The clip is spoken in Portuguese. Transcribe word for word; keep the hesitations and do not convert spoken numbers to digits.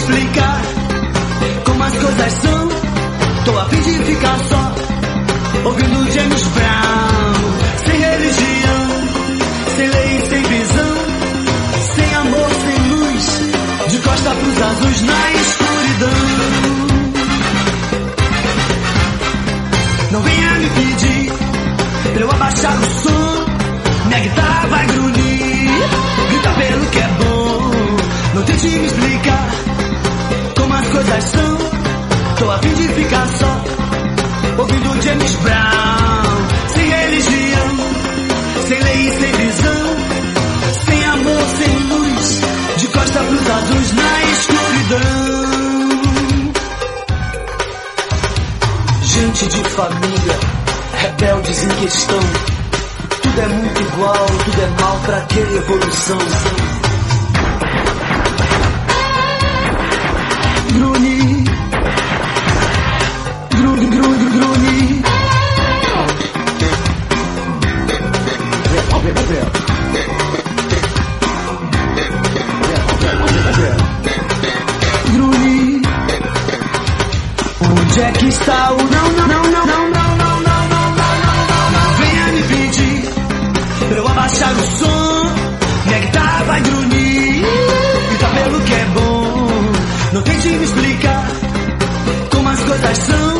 explicar como as coisas são. Tô a fim de ficar só, ouvindo James Brown. Sem religião, sem lei e sem visão, sem amor, sem luz, de costa pros azuis na escuridão. Não venha me pedir pra eu abaixar o som, minha guitarra vai grunir, grita pelo que é bom. Não tente me explicar como as coisas são. Tô a fim de ficar só, ouvindo James Brown. Sem religião, sem lei e sem visão, sem amor, sem luz, de costa pros azuis na escuridão. Gente de família, rebeldes em questão, tudo é muito igual, tudo é mal, pra que evolução? Grune, grune, grune, grune. Grune, onde é que está o não, não, não, não, não, não, não, não, não, não, não. Venha me pedir pra eu abaixar o som, minha guitarra vai grunir, grita pelo que é bom. Não tente me explicar como as coisas são.